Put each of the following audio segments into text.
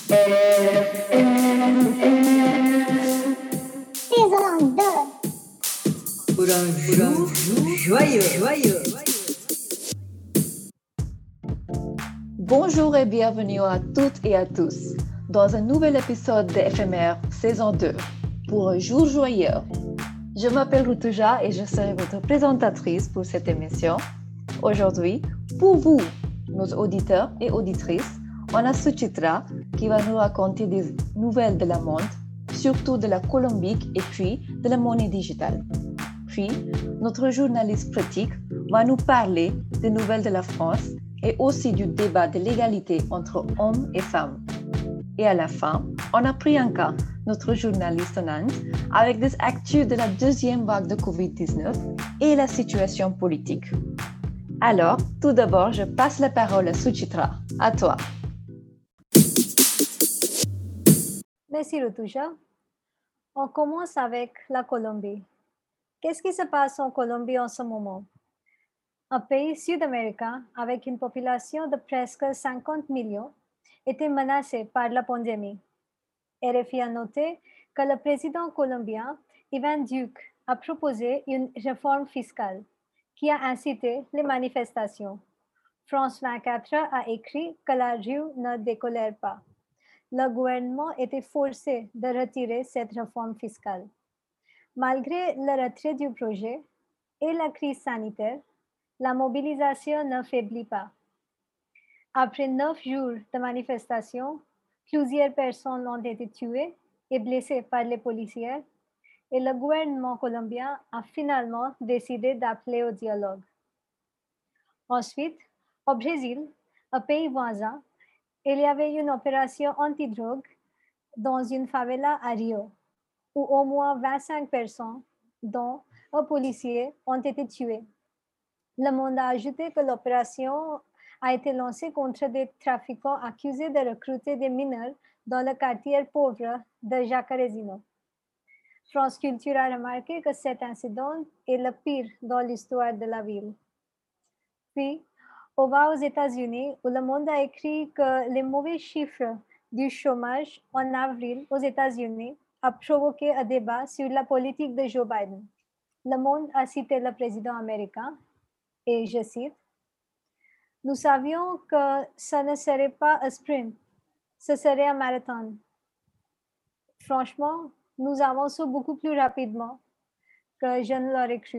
Saison 2. Pour un jour joyeux. Bonjour et bienvenue à toutes et à tous dans un nouvel épisode de FMR saison 2 pour un jour joyeux. Je m'appelle Rutuja et je serai votre présentatrice pour cette émission. Aujourd'hui, pour vous, nos auditeurs et auditrices, on a Suchitra qui va nous raconter des nouvelles de la monde, surtout de la Colombie et puis de la monnaie digitale. Puis, notre journaliste pratique va nous parler des nouvelles de la France et aussi du débat de l'égalité entre hommes et femmes. Et à la fin, on a Priyanka, notre journaliste en Inde, avec des actus de la deuxième vague de Covid-19 et la situation politique. Alors, tout d'abord, je passe la parole à Suchitra. À toi. Merci Rutuja. On commence avec la Colombie. Qu'est-ce qui se passe en Colombie en ce moment? Un pays sud-américain avec une population de presque 50 millions était menacé par la pandémie. RFI a noté que le président colombien Iván Duque a proposé une réforme fiscale qui a incité les manifestations. France 24 a écrit que la rue ne décolère pas. Le gouvernement était forcé de retirer cette réforme fiscale. Malgré le retrait du projet et la crise sanitaire, la mobilisation ne faiblit pas. Après 9 jours de manifestations, plusieurs personnes ont été tuées et blessées par les policiers et le gouvernement colombien a finalement décidé d'appeler au dialogue. Ensuite, au Brésil, un pays voisin, il y avait une opération anti-drogue dans une favela à Rio, où au moins 25 personnes, dont un policier, ont été tuées. Le Monde a ajouté que l'opération a été lancée contre des trafiquants accusés de recruter des mineurs dans le quartier pauvre de Jacarezinho. France Culture a remarqué que cet incident est le pire dans l'histoire de la ville. Puis, on va aux États-Unis où le Monde a écrit que les mauvais chiffres du chômage en avril aux États-Unis a provoqué un débat sur la politique de Joe Biden. Le Monde a cité le président américain et je cite, « Nous savions que ce ne serait pas un sprint, ce serait un marathon. Franchement, nous avançons beaucoup plus rapidement que je ne l'aurais cru. »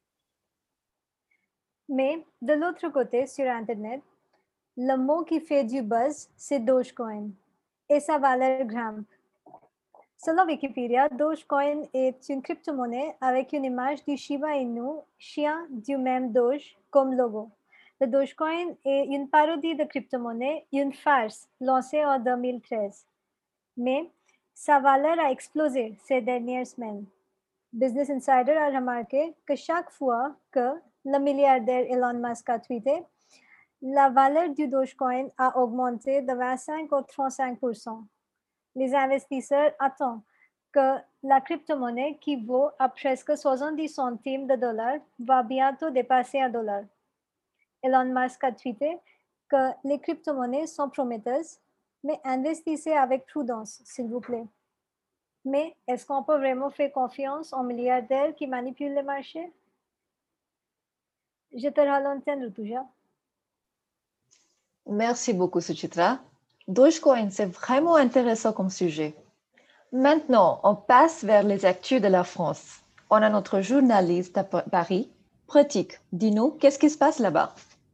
Mais de l'autre côté, sur Internet, le mot qui fait du buzz, c'est Dogecoin et sa valeur grimpe. Selon Wikipédia, Dogecoin est une crypto-monnaie avec une image du Shiba Inu, chien du même Doge, comme logo. Le Dogecoin est une parodie de crypto-monnaie, une farce lancée en 2013. Mais sa valeur a explosé ces dernières semaines. Business Insider a remarqué que chaque fois que le milliardaire Elon Musk a tweeté, la valeur du Dogecoin a augmenté de 25 au 35%. Les investisseurs attendent que la crypto-monnaie qui vaut à presque 70 centimes de dollars va bientôt dépasser $1. Elon Musk a tweeté que les crypto-monnaies sont prometteuses, mais investissez avec prudence, s'il vous plaît. Mais est-ce qu'on peut vraiment faire confiance aux milliardaires qui manipulent les marchés? Je te rends l'antenne, Rutuja. Merci beaucoup, Suchitra. Dogecoin, c'est vraiment intéressant comme sujet. Maintenant, on passe vers les actus de la France. On a notre journaliste à Paris, Pratik. Dis-nous, qu'est-ce qui se passe là-bas?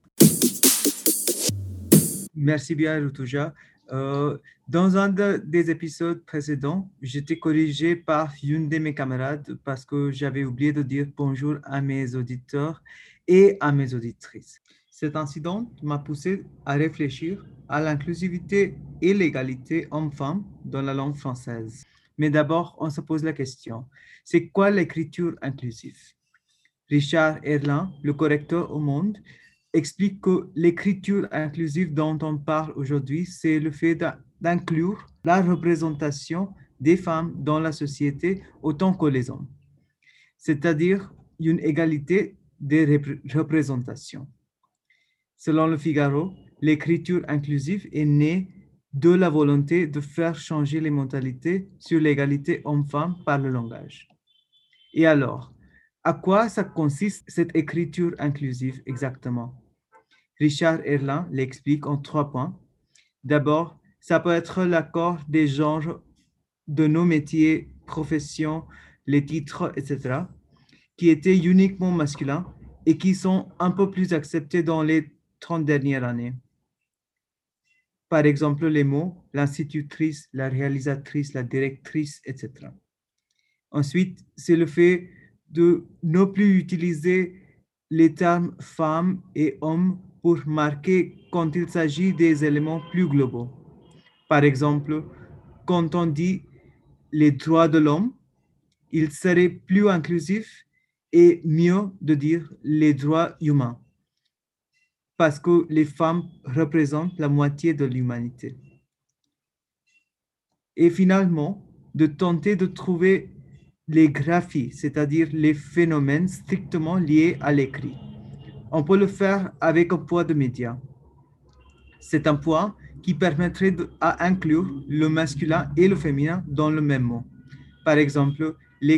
Merci bien, Rutuja. Dans un des épisodes précédents, j'étais corrigé par une de mes camarades parce que j'avais oublié de dire bonjour à mes auditeurs et à mes auditrices. Cet incident m'a poussé à réfléchir à l'inclusivité et l'égalité homme-femme dans la langue française. Mais d'abord, on se pose la question, c'est quoi l'écriture inclusive? Richard Erlin, le correcteur au Monde, explique que l'écriture inclusive dont on parle aujourd'hui, c'est le fait d'inclure la représentation des femmes dans la société autant que les hommes, c'est-à-dire une égalité des représentations. Selon le Figaro, l'écriture inclusive est née de la volonté de faire changer les mentalités sur l'égalité homme-femme par le langage. Et alors, à quoi ça consiste cette écriture inclusive exactement? Richard Erlin l'explique en 3 points. D'abord, ça peut être l'accord des genres de nos métiers, professions, les titres, etc., qui étaient uniquement masculins et qui sont un peu plus acceptés dans les 30 dernières années. Par exemple, les mots, l'institutrice, la réalisatrice, la directrice, etc. Ensuite, c'est le fait de ne plus utiliser les termes femme et homme pour marquer quand il s'agit des éléments plus globaux. Par exemple, quand on dit les droits de l'homme, il serait plus inclusif et mieux de dire les droits humains, parce que les femmes représentent la moitié de l'humanité. Et finalement, de tenter de trouver les graphies, c'est-à-dire les phénomènes strictement liés à l'écrit. On peut le faire avec un poids de médias. C'est un poids qui permettrait d'inclure le masculin et le féminin dans le même mot. Par exemple, les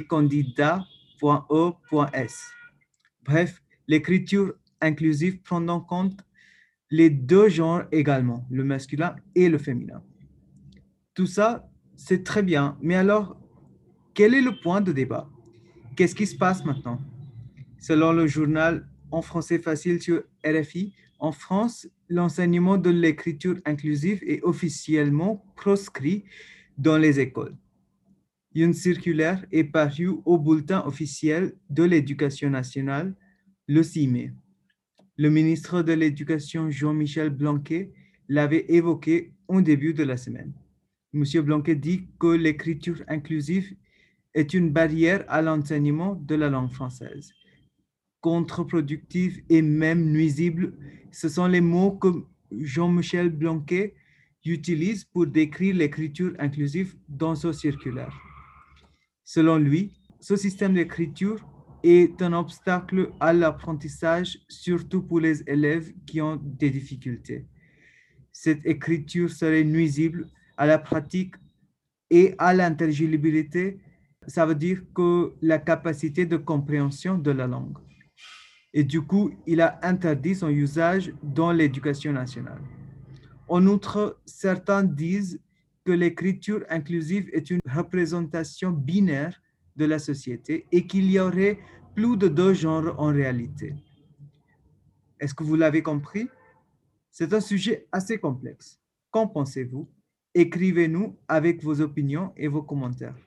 candidats.e.s. Bref, l'écriture inclusive prend en compte les deux genres également, le masculin et le féminin. Tout ça, c'est très bien, mais alors, quel est le point de débat? Qu'est-ce qui se passe maintenant? Selon le journal En français facile sur RFI, en France, l'enseignement de l'écriture inclusive est officiellement proscrit dans les écoles. Une circulaire est parue au bulletin officiel de l'Éducation nationale le 6 mai. Le ministre de l'Éducation, Jean-Michel Blanquer, l'avait évoqué au début de la semaine. Monsieur Blanquer dit que l'écriture inclusive est une barrière à l'enseignement de la langue française. Contre-productive et même nuisible, ce sont les mots que Jean-Michel Blanquer utilise pour décrire l'écriture inclusive dans ce circulaire. Selon lui, ce système d'écriture est un obstacle à l'apprentissage, surtout pour les élèves qui ont des difficultés. Cette écriture serait nuisible à la pratique et à l'intelligibilité. Ça veut dire que la capacité de compréhension de la langue. Et du coup, il a interdit son usage dans l'éducation nationale. En outre, certains disent que l'écriture inclusive est une représentation binaire de la société et qu'il y aurait plus de 2 genres en réalité. Est-ce que vous l'avez compris? C'est un sujet assez complexe. Qu'en pensez-vous? Écrivez-nous avec vos opinions et vos commentaires.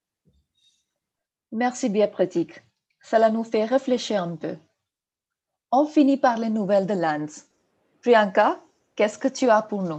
Merci bien, Pratik. Cela nous fait réfléchir un peu. On finit par les nouvelles de l'Inde. Priyanka, qu'est-ce que tu as pour nous?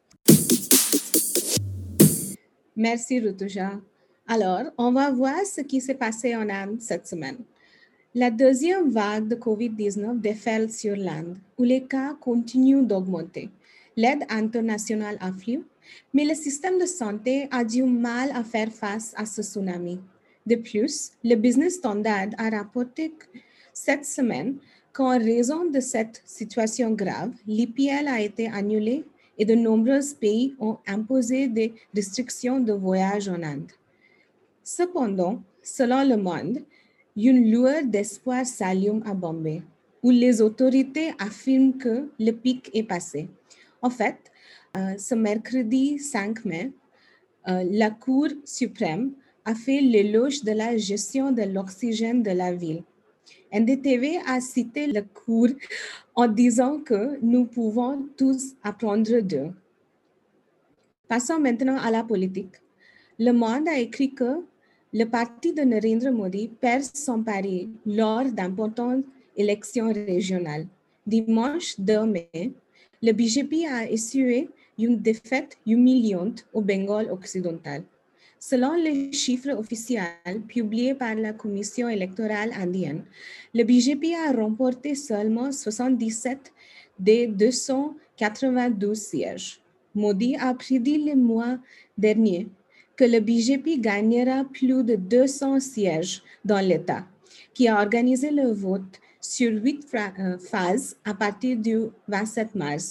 Merci, Rutuja. Alors, on va voir ce qui s'est passé en Inde cette semaine. La deuxième vague de COVID-19 déferle sur l'Inde, où les cas continuent d'augmenter. L'aide internationale afflue, mais le système de santé a du mal à faire face à ce tsunami. De plus, le Business Standard a rapporté cette semaine qu'en raison de cette situation grave, l'IPL a été annulé et de nombreux pays ont imposé des restrictions de voyage en Inde. Cependant, selon Le Monde, une lueur d'espoir s'allume à Bombay, où les autorités affirment que le pic est passé. En fait, ce mercredi 5 mai, la Cour suprême a fait l'éloge de la gestion de l'oxygène de la ville. NDTV a cité la Cour en disant que nous pouvons tous apprendre d'eux. Passons maintenant à la politique. Le Monde a écrit que le parti de Narendra Modi perd son pari lors d'importantes élections régionales. Dimanche 2 mai, le BJP a essuyé une défaite humiliante au Bengale occidental. Selon les chiffres officiels publiés par la Commission électorale indienne, le BJP a remporté seulement 77 des 292 sièges. Modi a prédit le mois dernier que le BJP gagnera plus de 200 sièges dans l'État, qui a organisé le vote sur 8 phases à partir du 27 mars.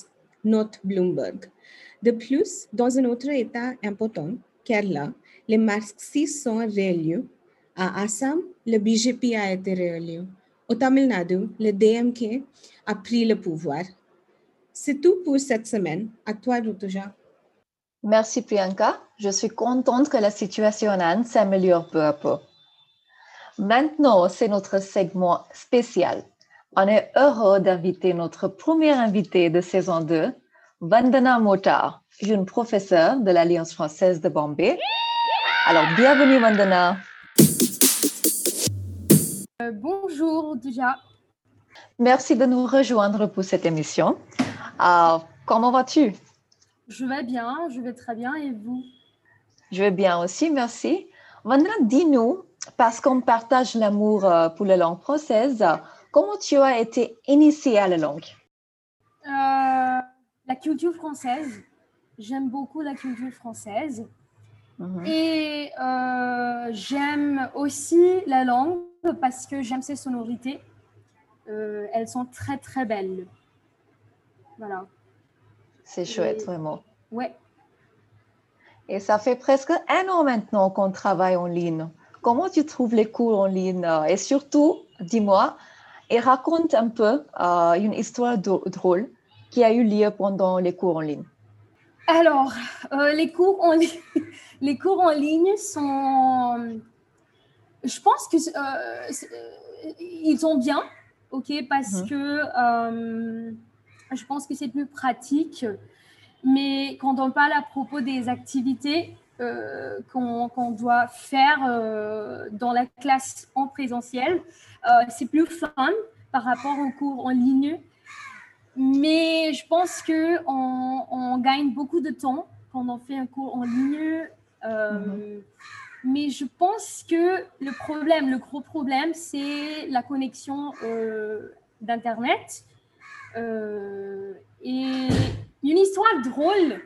note Bloomberg. De plus, dans un autre État important, Kerala, les marxistes sont réélus. À Assam, le BJP a été réélu. Au Tamil Nadu, le DMK a pris le pouvoir. C'est tout pour cette semaine. À toi, Rutuja. Merci Priyanka. Je suis contente que la situation en Inde s'améliore peu à peu. Maintenant, c'est notre segment spécial. On est heureux d'inviter notre première invitée de saison 2, Vandana Motar, une professeure de l'Alliance française de Bombay. Alors, bienvenue Vandana. Bonjour déjà. Merci de nous rejoindre pour cette émission. Comment vas-tu? Je vais bien, je vais très bien et vous? Je vais bien aussi, merci. Vandana, dis-nous, parce qu'on partage l'amour pour la langue française, comment tu as été initiée à la langue? La culture française. J'aime beaucoup la culture française. Et j'aime aussi la langue parce que j'aime ses sonorités. Elles sont très, très belles. Voilà. C'est chouette, vraiment. Ouais. Et ça fait presque 1 an maintenant qu'on travaille en ligne. Comment tu trouves les cours en ligne? Et surtout, dis-moi, et raconte un peu une histoire drôle qui a eu lieu pendant les cours en ligne. Alors, les cours en ligne sont... Je pense que ils sont bien, ok, parce que je pense que c'est plus pratique. Mais quand on parle à propos des activités qu'on doit faire dans la classe en présentiel, c'est plus fun par rapport aux cours en ligne. Mais je pense qu'on gagne beaucoup de temps quand on fait un cours en ligne. Mais je pense que le gros problème, c'est la connexion d'Internet. Et une histoire drôle.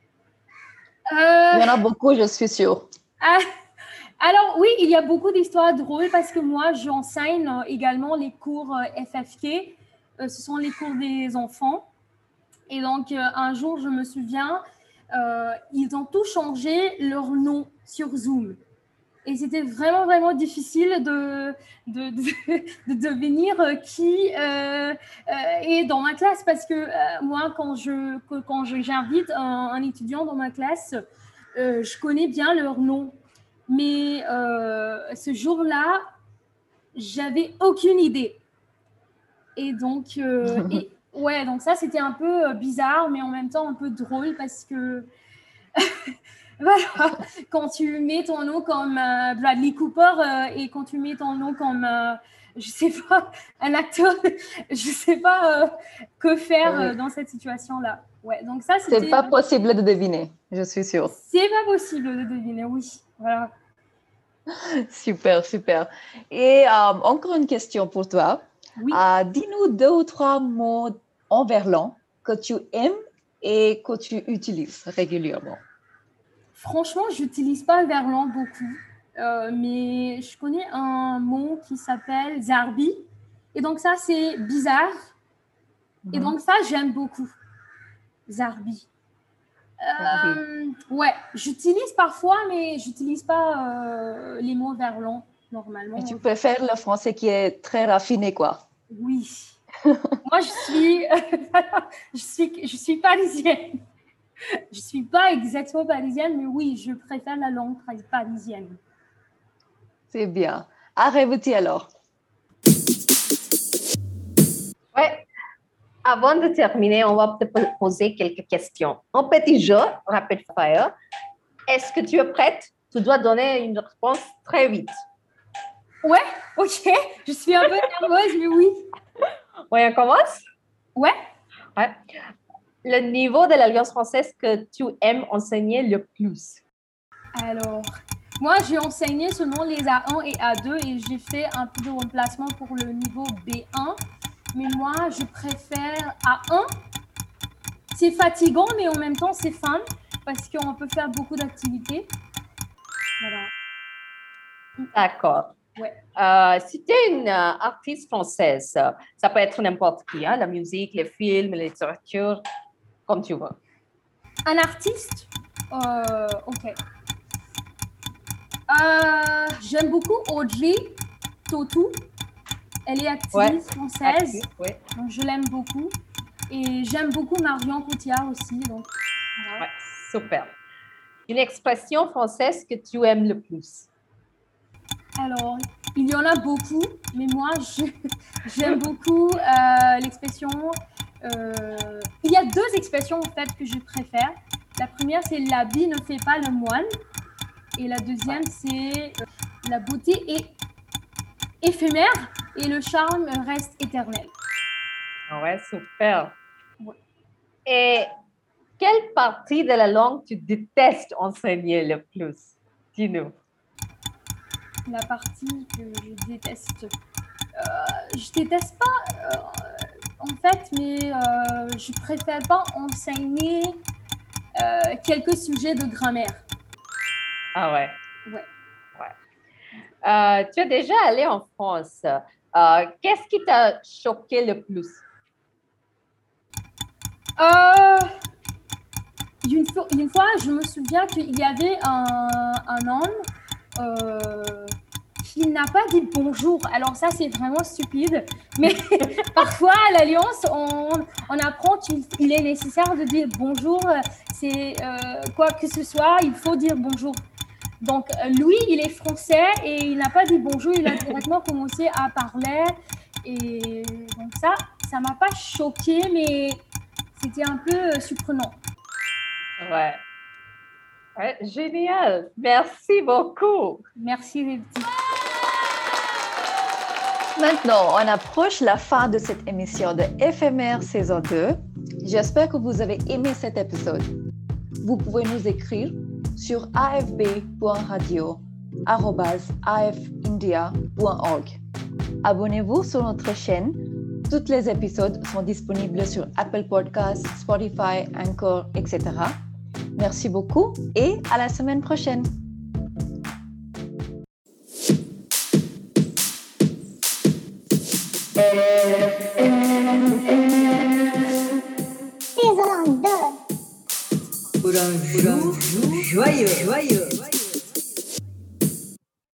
Il y en a beaucoup, je suis sûre. Alors oui, il y a beaucoup d'histoires drôles parce que moi, j'enseigne également les cours FFK. Ce sont les cours des enfants. Et donc, un jour, je me souviens, ils ont tout changé leur nom sur Zoom. Et c'était vraiment, vraiment difficile de devenir qui est dans ma classe parce que moi, quand j'invite un étudiant dans ma classe, je connais bien leur nom. Mais ce jour-là, j'avais aucune idée. Et donc, donc ça, c'était un peu bizarre, mais en même temps un peu drôle parce que voilà, quand tu mets ton nom comme Bradley Cooper et quand tu mets ton nom comme, je sais pas, un acteur, je sais pas que faire dans cette situation-là. Ouais, donc ça, c'est pas possible de deviner, je suis sûre. C'est pas possible de deviner, oui. Voilà. Super, super. Et encore une question pour toi. Oui. Dis-nous 2 ou 3 mots en verlan que tu aimes et que tu utilises régulièrement. Franchement, je n'utilise pas le verlan beaucoup, mais je connais un mot qui s'appelle zarbi. Et donc ça, c'est bizarre. Et donc ça, j'aime beaucoup. Zarbi. Ouais, j'utilise parfois, mais je n'utilise pas les mots verlan normalement. Et tu préfères le français qui est très raffiné, quoi. Oui. Moi, je suis parisienne. Je ne suis pas exactement parisienne, mais oui, je préfère la langue parisienne. C'est bien. Rêves-tu alors? Ouais. Avant de terminer, on va te poser quelques questions. Un petit jeu, rapid fire. Est-ce que tu es prête? Tu dois donner une réponse très vite. Ouais, ok. Je suis un peu nerveuse, mais oui. Ouais, on commence? Ouais. Le niveau de l'Alliance française que tu aimes enseigner le plus? Alors, moi, j'ai enseigné seulement les A1 et A2 et j'ai fait un peu de remplacement pour le niveau B1. Mais moi, je préfère A1. C'est fatigant, mais en même temps, c'est fun parce qu'on peut faire beaucoup d'activités. Voilà. D'accord. Ouais. Si tu es une artiste française, ça peut être n'importe qui, hein, la musique, les films, la littérature. comme tu veux. Un artiste? Ok. J'aime beaucoup Audrey Tautou. Elle est actrice française. Ouais. Donc je l'aime beaucoup. Et j'aime beaucoup Marion Cotillard aussi. Donc, voilà. Ouais, super. Une expression française que tu aimes le plus? Alors, il y en a beaucoup, mais moi, j'aime beaucoup l'expression. Il y a deux expressions en fait que je préfère. La première, c'est l'habit ne fait pas le moine. Et la deuxième, c'est la beauté est éphémère et le charme reste éternel. Ouais, super. Ouais. Et quelle partie de la langue tu détestes enseigner le plus? Dis-nous. La partie que je déteste. Je déteste pas, en fait, mais je préfère pas enseigner quelques sujets de grammaire. Ah ouais. Ouais. Tu es déjà allé en France. Qu'est-ce qui t'a choqué le plus? Une fois, je me souviens qu'il y avait un homme qui n'a pas dit bonjour. Alors ça, c'est vraiment stupide. Mais parfois, à l'Alliance, on apprend qu'il est nécessaire de dire bonjour. C'est quoi que ce soit, il faut dire bonjour. Donc, lui, il est français et il n'a pas dit bonjour. Il a directement commencé à parler. Et donc ça m'a pas choqué, mais c'était un peu surprenant. Ouais. Ouais, génial. Merci beaucoup. Merci les petits. Maintenant, on approche la fin de cette émission de Éphémère saison 2. J'espère que vous avez aimé cet épisode. Vous pouvez nous écrire sur afb.radio@afindia.org. Abonnez-vous sur notre chaîne. Tous les épisodes sont disponibles sur Apple Podcasts, Spotify, Anchor, etc. Merci beaucoup et à la semaine prochaine. Saison 2. Pour un jour joyeux.